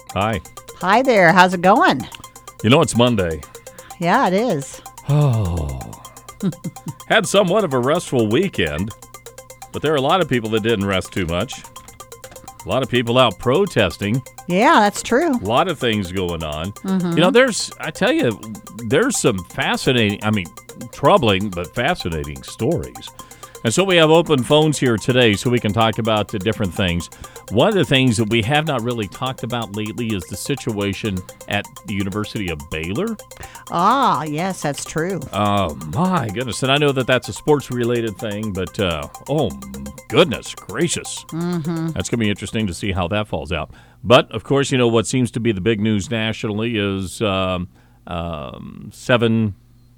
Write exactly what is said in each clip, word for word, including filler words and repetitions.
Hi. Hi there. How's it going? You know, it's Monday. Yeah, it is. Oh. Had somewhat of a restful weekend, but there are a lot of people that didn't rest too much. A lot of people out protesting. Yeah, that's true. A lot of things going on. Mm-hmm. You know, there's, I tell you, there's some fascinating, I mean, troubling, but fascinating stories. And so we have open phones here today so we can talk about the different things. One of the things that we have not really talked about lately is the situation at the University of Baylor. Ah, yes, that's true. Oh, my goodness. And I know that that's a sports-related thing, but, uh, oh, goodness gracious. Mm-hmm. That's going to be interesting to see how that falls out. But, of course, you know, what seems to be the big news nationally is um, um, seven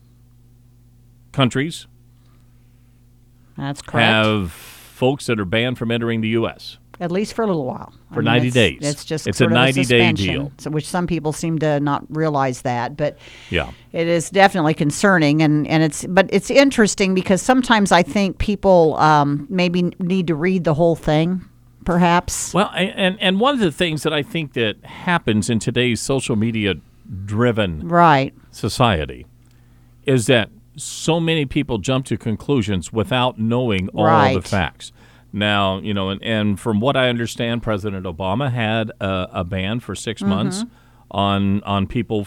countries That's correct. have folks that are banned from entering the U S At least for a little while. For ninety it's, days. It's just It's sort a of ninety-day suspension, deal. so- which some people seem to not realize that. But Yeah. it is definitely concerning, and, and it's but it's interesting because sometimes I think people um, maybe need to read the whole thing, perhaps. Well, and, and one of the things that I think that happens in today's social media-driven Right. society is that so many people jump to conclusions without knowing all Right. the facts. Now, you know, and, and from what I understand, President Obama had a, a ban for six Mm-hmm. months on on people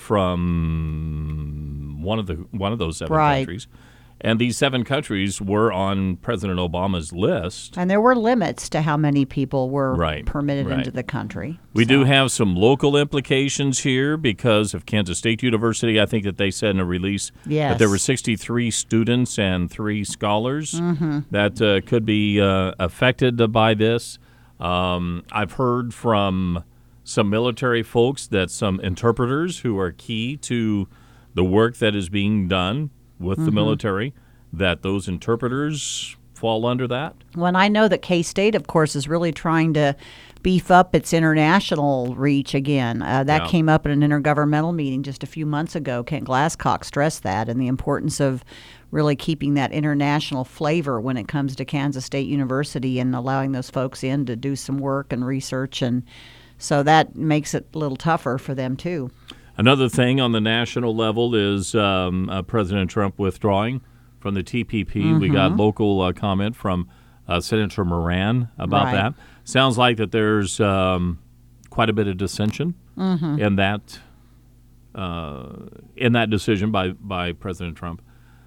from one of the one of those seven Right. countries, and these seven countries were on President Obama's list. And there were limits to how many people were Right, permitted right. into the country. We So- do have some local implications here because of Kansas State University. I think that they said in a release that there Yes. were sixty-three students and three scholars Mm-hmm. that uh, could be uh, affected by this. Um, I've heard from some military folks that some interpreters who are key to the work that is being done with Mm-hmm. the military, that those interpreters fall under that. When I know that K-State, of course, is really trying to beef up its international reach again. Uh, that Yeah. came up at an intergovernmental meeting just a few months ago. Kent Glasscock stressed that and the importance of really keeping that international flavor when it comes to Kansas State University and allowing those folks in to do some work and research. And so that makes it a little tougher for them, too. Another thing on the national level is um, uh, President Trump withdrawing from the T P P. Mm-hmm. We got local uh, comment from uh, Senator Moran about Right. that. Sounds like that there's um, quite a bit of dissension Mm-hmm. in that uh, in that decision by by President Trump.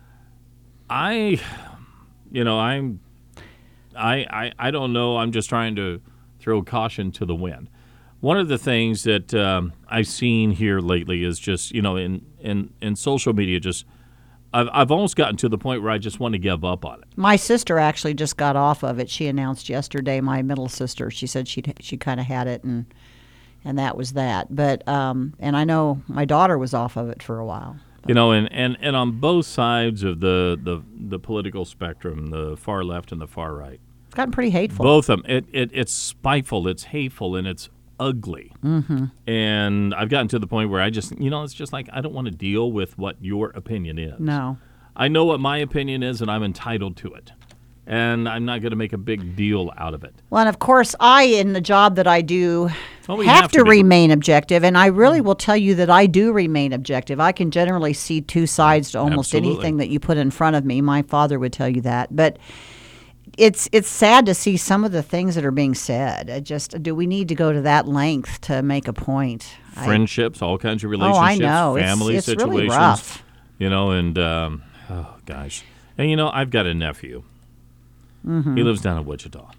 I, you know, I'm, I, I, I don't know. I'm just trying to throw caution to the wind. One of the things that um, I've seen here lately is just, you know, in, in, in social media, just I've, I've almost gotten to the point where I just want to give up on it. My sister actually just got off of it. She announced yesterday, my middle sister, she said she she kind of had it, and and that was that. But um, and I know my daughter was off of it for a while. You know, and, and, and on both sides of the, the, the political spectrum, the far left and the far right, It's gotten pretty hateful. both of them, it, it, it's spiteful, it's hateful, and it's ugly. Mm-hmm. And I've gotten to the point where I just, you know, it's just like I don't want to deal with what your opinion is. No. I know what my opinion is, and I'm entitled to it. And I'm not going to make a big deal out of it. Well, and of course, I, in the job that I do, Well, we have, have to, to be. remain objective. And I really will tell you that I do remain objective. I can generally see two sides to almost Absolutely. anything that you put in front of me. My father would tell you that. But it's it's sad to see some of the things that are being said. It just, do we need to go to that length to make a point? I- Friendships, all kinds of oh, relationships, I know. It's- family it's, situations. really rough. You know, and, um, oh, gosh. And, you know, I've got a nephew. Mm-hmm. He lives down in Wichita.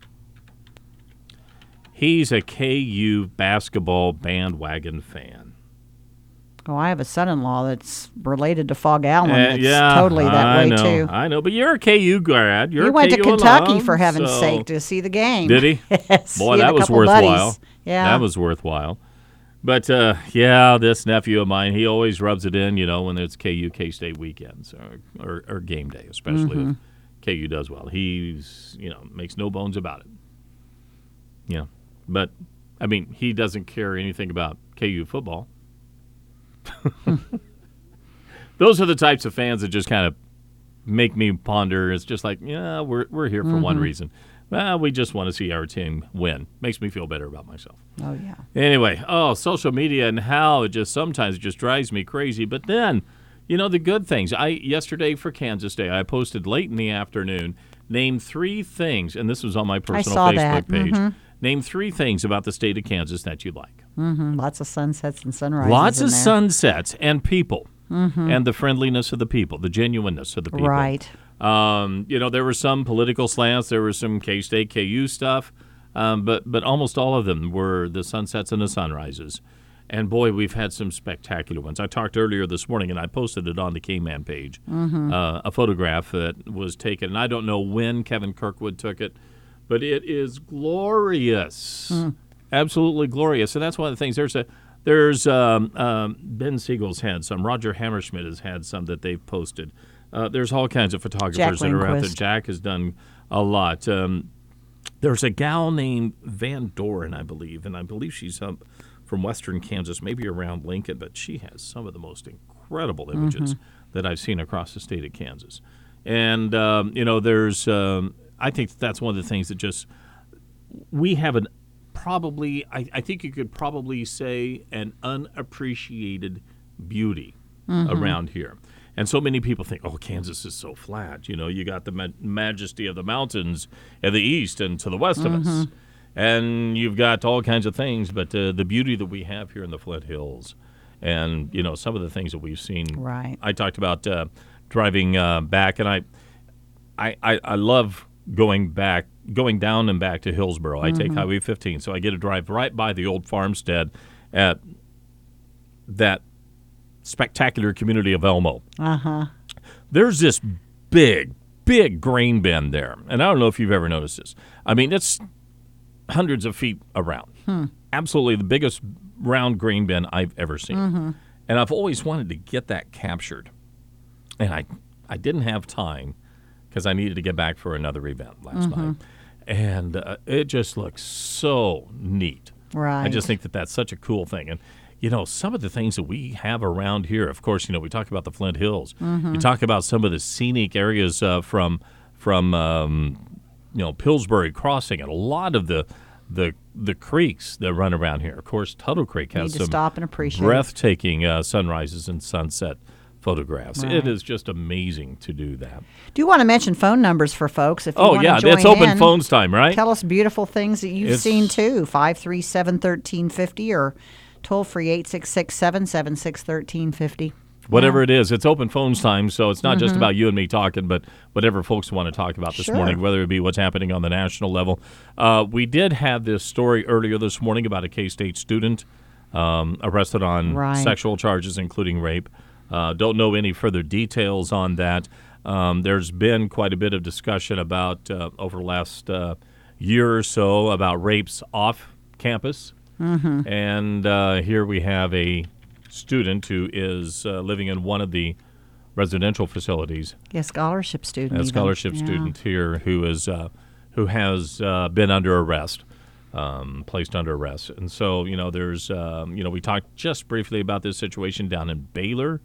He's a K U basketball bandwagon fan. Oh, I have a son-in-law that's related to Fog Allen. Uh, that's yeah, totally that I way know, too. I know, but you're a K U grad. You're He a went K to U Kentucky, alum, for heaven's so- sake, to see the game. Did he? Yes, Boy, he had that a was couple worthwhile. buddies. Yeah, That was worthwhile. But, uh, yeah, this nephew of mine, he always rubs it in, you know, when it's K U, K-State weekends or, or, or game day, especially Mm-hmm. if K U does well. He's, you know, makes no bones about it. Yeah. But, I mean, he doesn't care anything about K U football. Those are the types of fans that just kind of make me ponder. It's just like, yeah, we're we're here for one reason. Well, we just want to see our team win. Makes me feel better about myself. Oh, yeah. Anyway, oh, social media and how it just sometimes just drives me crazy. But then, you know, the good things. I yesterday for Kansas Day, I posted late in the afternoon, name three things, and this was on my personal saw Facebook that. page. Mm-hmm. Name three things about the state of Kansas that you like. Mm-hmm. Lots of sunsets and sunrises. Lots in of there. sunsets and people, mm-hmm. and the friendliness of the people, the genuineness of the people. Right. Um, you know, there were some political slants, there was some K-State, K U stuff, um, but but almost all of them were the sunsets and the sunrises. And boy, we've had some spectacular ones. I talked earlier this morning, and I posted it on the K-Man page, mm-hmm. uh, a photograph that was taken. And I don't know when Kevin Kirkwood took it, but it is glorious, mm. absolutely glorious. And that's one of the things. There's a there's um, um, Ben Siegel's had some. Roger Hammerschmidt has had some that they've posted. Uh, there's all kinds of photographers Jack that are out there. Lindquist. Jack has done a lot. Um, there's a gal named Van Doren, I believe, and I believe she's up from western Kansas, maybe around Lincoln, but she has some of the most incredible images mm-hmm. that I've seen across the state of Kansas. And, um, you know, there's, um, I think that's one of the things that just, we have an probably, I, I think you could probably say an unappreciated beauty mm-hmm. around here. And so many people think, oh, Kansas is so flat. You know, you got the ma- majesty of the mountains in the east and to the west mm-hmm. of us. And you've got all kinds of things, but uh, the beauty that we have here in the Flint Hills and, you know, some of the things that we've seen. Right. I talked about uh, driving uh, back, and I, I, I, I love going back, going down and back to Hillsboro. I mm-hmm. take Highway fifteen, so I get to drive right by the old farmstead at that spectacular community of Elmo. Uh-huh. There's this big, big grain bin there, and I don't know if you've ever noticed this. I mean, it's hundreds of feet around. Hmm. Absolutely the biggest round grain bin I've ever seen. Mm-hmm. And I've always wanted to get that captured. And I I didn't have time because I needed to get back for another event last mm-hmm. night. And uh, it just looks so neat. Right. I just think that that's such a cool thing. And, you know, some of the things that we have around here, of course, you know, we talk about the Flint Hills. Mm-hmm. You talk about some of the scenic areas uh, from, from um, you know, Pillsbury Crossing and a lot of the the the creeks that run around here. Of course, Tuttle Creek has Need to some stop and appreciate breathtaking uh, sunrises and sunset photographs. Right. It is just amazing to do that. Do you want to mention phone numbers for folks? If you Oh, want yeah, to join it's open in, phones time, right? Tell us beautiful things that you've It's- seen, too. five three seven, one three five zero or toll-free eight six six, seven seven six, one three five zero. Whatever it is, it's open phones time, so it's not mm-hmm. just about you and me talking, but whatever folks want to talk about this Sure. morning, whether it be what's happening on the national level. Uh, we did have this story earlier this morning about a K-State student um, arrested on Right. sexual charges, including rape. Uh, don't know any further details on that. Um, there's been quite a bit of discussion about, uh, over the last uh, year or so, about rapes off campus. Mm-hmm. And uh, here we have a student who is uh, living in one of the residential facilities. Yeah, scholarship student. A even. scholarship Yeah. student here who is uh, who has uh, been under arrest, um, placed under arrest. And so, you know, there's, um, you know, we talked just briefly about this situation down in Baylor.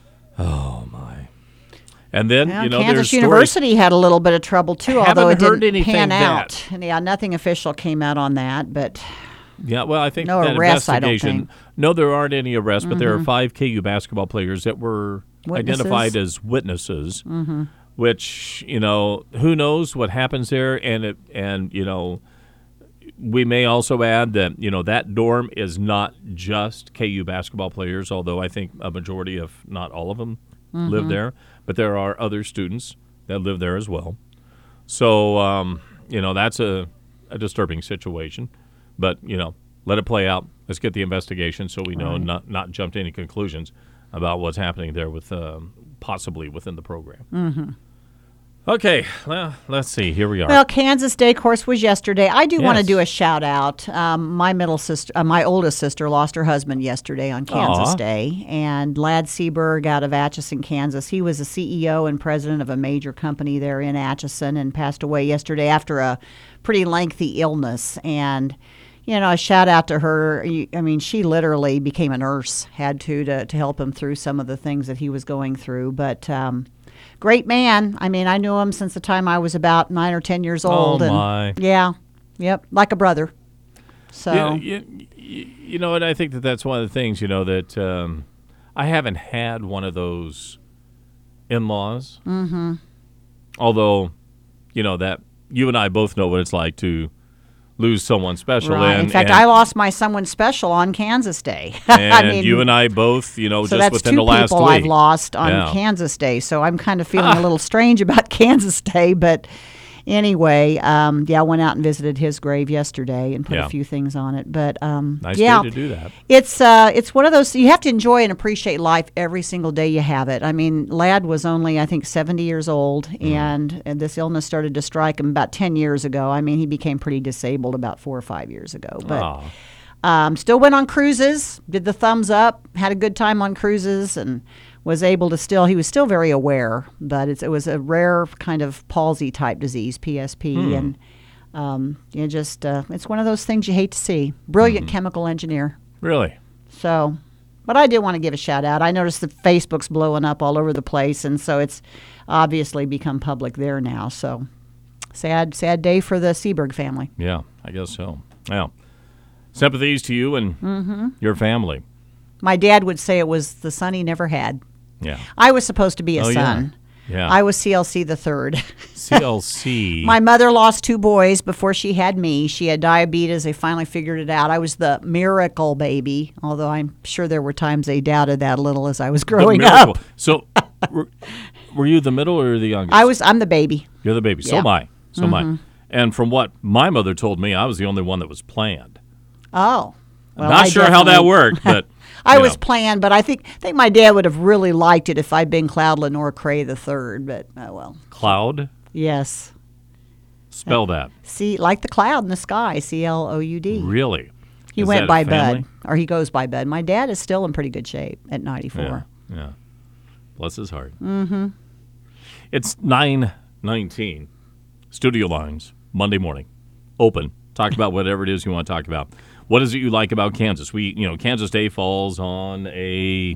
Oh, my. And then, Well, you know, Kansas there's University had a little bit of trouble, too, Haven't although it heard didn't anything pan that- out. And, yeah, nothing official came out on that, but Yeah, well, I think No that arrests, I don't investigation. think. No, there aren't any arrests, but there are five K U basketball players that were Witnesses. identified as witnesses. Mm-hmm. Which, you know, who knows what happens there, and it, and you know, we may also add that you know that dorm is not just K U basketball players, although I think a majority, if not all of them, Mm-hmm. live there. But there are other students that live there as well. So um, you know that's a, a disturbing situation. But, you know, let it play out. Let's get the investigation so we know Right. not not jump to any conclusions about what's happening there with um, possibly within the program. Mm-hmm. Okay, well, let's see. Here we are. Well, Kansas Day, of course, was yesterday. I do want to Yes. do a shout out. Um, my middle sister, uh, my oldest sister, lost her husband yesterday on Kansas Aw. Day, and Lad Seberg out of Atchison, Kansas. He was the C E O and president of a major company there in Atchison, and passed away yesterday after a pretty lengthy illness. And you know, a shout out to her. You- I mean, she literally became a nurse, had to to to help him through some of the things that he was going through, but. Um, great man. I mean, I knew him since the time I was about nine or ten years old. Oh, and my. Yeah, yep, like a brother. So Yeah, you, you, you know, and I think that that's one of the things, you know, that um, I haven't had one of those in-laws. Mm-hmm. Although, you know, that you and I both know what it's like to lose someone special. right. And, In fact, and, I lost my someone special on Kansas Day. and I mean, you and I both, you know, so just that's within two the last people week. I've lost on Yeah. Kansas Day. So I'm kind of feeling a little strange about Kansas Day. But anyway, um, yeah, I went out and visited his grave yesterday and put Yeah. a few things on it. But um, Nice yeah, day to do that. It's uh, it's one of those you have to enjoy and appreciate life every single day you have it. I mean, Lad was only I think seventy years old, Mm. and, and this illness started to strike him about ten years ago. I mean, he became pretty disabled about four or five years ago. But Aw. um, still went on cruises, did the thumbs up, had a good time on cruises, and was able to still. He was still very aware, but it's, it was a rare kind of palsy type disease, P S P, Hmm. and um, you just uh, it's one of those things you hate to see. Brilliant Mm-hmm. chemical engineer. Really? So, but I did want to give a shout out. I noticed that Facebook's blowing up all over the place, and so it's obviously become public there now. So, sad, sad day for the Seberg family. Yeah, I guess so. Well, sympathies to you and Mm-hmm. your family. My dad would say it was the son he never had. Yeah. I was supposed to be a Oh, yeah. son. Yeah. I was C L C the third. C L C. My mother lost two boys before she had me. She had diabetes. They finally figured it out. I was the miracle baby, although I'm sure there were times they doubted that a little as I was The growing miracle. up. So, were, were you the middle or the youngest? I was. I'm the baby. You're the baby. So Yeah. am I. So am Mm-hmm. I. And from what my mother told me, I was the only one that was planned. Oh, well, Not I sure how that definitely- worked, but I you was know. planned, but I think I think my dad would have really liked it if I'd been Cloud Lenore Cray the third. But oh well. Cloud. Yes. Spell that. See, like the cloud in the sky, C L O U D. Really. He Is went that a by family? Bud, or he goes by Bud. My dad is still in pretty good shape at ninety-four. Yeah. Yeah. Bless his heart. Mm-hmm. It's nine nineteen. Studio lines, Monday morning. Open. Talk about whatever it is you want to talk about. What is it you like about Kansas? We, you know, Kansas Day falls on a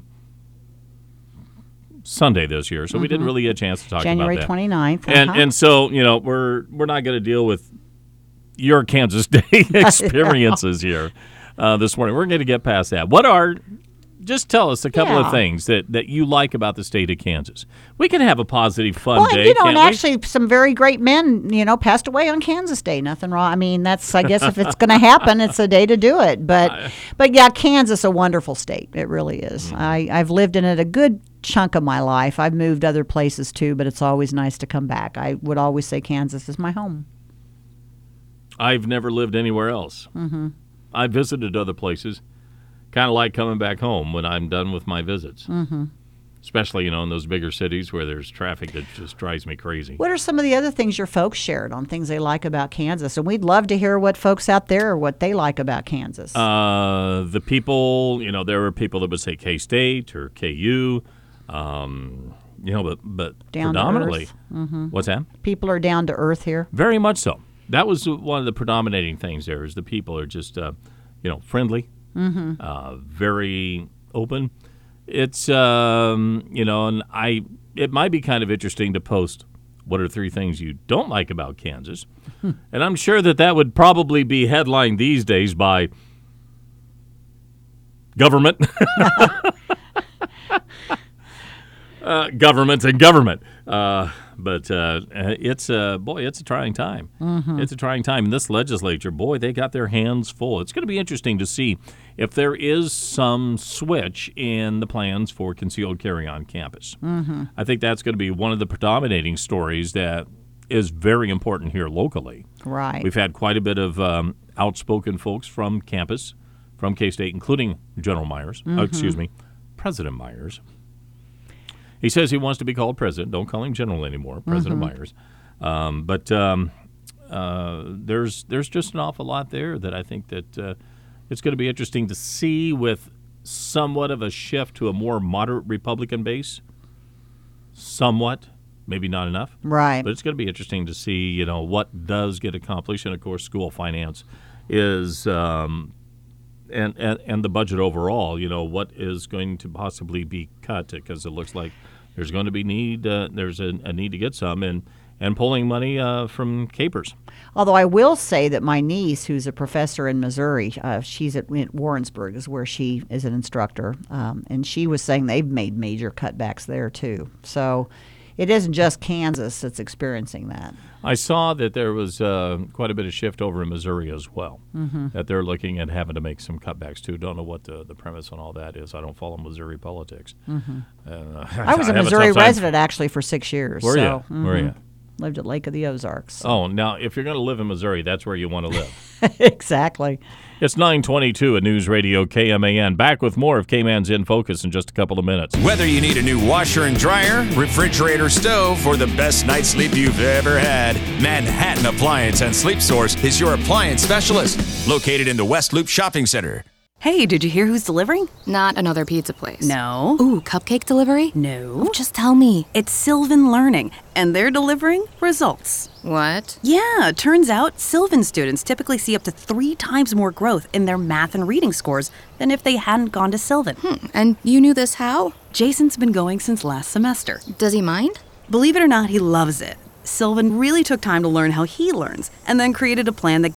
Sunday this year, so we didn't really get a chance to talk January about that. twenty-ninth. And uh-huh. and so, you know, we're we're not going to deal with your Kansas Day experiences here uh, this morning. We're going to get past that. What are just tell us a couple Yeah. of things that, that you like about the state of Kansas. We can have a positive, fun Well, day, you know, and can't we? actually, some very great men, you know, passed away on Kansas Day. Nothing wrong. I mean, that's I guess if it's going to happen, it's a day to do it. But, but yeah, Kansas, a wonderful state. It really is. Mm. I I've lived in it a good chunk of my life. I've moved other places too, but it's always nice to come back. I would always say Kansas is my home. I've never lived anywhere else. Mm-hmm. I visited other places. Kind of like coming back home when I'm done with my visits. Mm-hmm. Especially, you know, in those bigger cities where there's traffic that just drives me crazy. What are some of the other things your folks shared on things they like about Kansas? And we'd love to hear what folks out there, what they like about Kansas. Uh, the people, you know, there were people that would say K-State or K U, um, you know, but, but Down to predominantly. earth. Mm-hmm. What's that? People are down to earth here. Very much so. That was one of the predominating things there is the people are just, uh, you know, friendly, mm-hmm. uh, very open. It's, um, you know, and I, it might be kind of interesting to post what are three things you don't like about Kansas. And I'm sure that that would probably be headlined these days by government. uh, government and government. Uh, but uh, it's, uh, boy, it's a trying time. Mm-hmm. It's a trying time. And this legislature, boy, they got their hands full. It's going to be interesting to see if there is some switch in the plans for concealed carry on campus. Mm-hmm. I think that's going to be one of the predominating stories that is very important here locally. Right. We've had quite a bit of um, outspoken folks from campus, from K-State, including General Myers, Mm-hmm. uh, excuse me, President Myers. He says he wants to be called president. Don't call him general anymore, President Mm-hmm. Myers. Um, but um, uh, there's there's just an awful lot there that I think that uh, it's going to be interesting to see with somewhat of a shift to a more moderate Republican base. Somewhat, maybe not enough. Right. But it's going to be interesting to see, you know, what does get accomplished. And, of course, school finance is um, and, and, and the budget overall, you know, what is going to possibly be cut because it looks like there's going to be need. Uh, there's a, a need to get some, and and pulling money uh, from capers. Although I will say that my niece, who's a professor in Missouri, uh, she's at, at Warrensburg, is where she is an instructor, um, and she was saying they've made major cutbacks there too. So it isn't just Kansas that's experiencing that. I saw that there was uh, quite a bit of shift over in Missouri as well, mm-hmm. that they're looking at having to make some cutbacks too. Don't know what the, the premise on all that is. I don't follow Missouri politics. Mm-hmm. Uh, I was I a have Missouri tough time- resident actually for six years. Were so, you? mhm. Were you? Lived at Lake of the Ozarks. so- Oh, now if you're going to live in Missouri, that's where you want to live. Exactly. It's nine twenty-two at News Radio K M A N. Back with more of K-Man's In Focus in just a couple of minutes. Whether you need a new washer and dryer, refrigerator, stove, or the best night's sleep you've ever had, Manhattan Appliance and Sleep Source is your appliance specialist, located in the West Loop Shopping Center. Hey, did you hear who's delivering? Not another pizza place. No. Ooh, cupcake delivery? No. Just tell me. It's Sylvan Learning, and they're delivering results. What? Yeah, turns out Sylvan students typically see up to three times more growth in their math and reading scores than if they hadn't gone to Sylvan. Hmm. And you knew this how? Jason's been going since last semester. Does he mind? Believe it or not, he loves it. Sylvan really took time to learn how he learns, and then created a plan that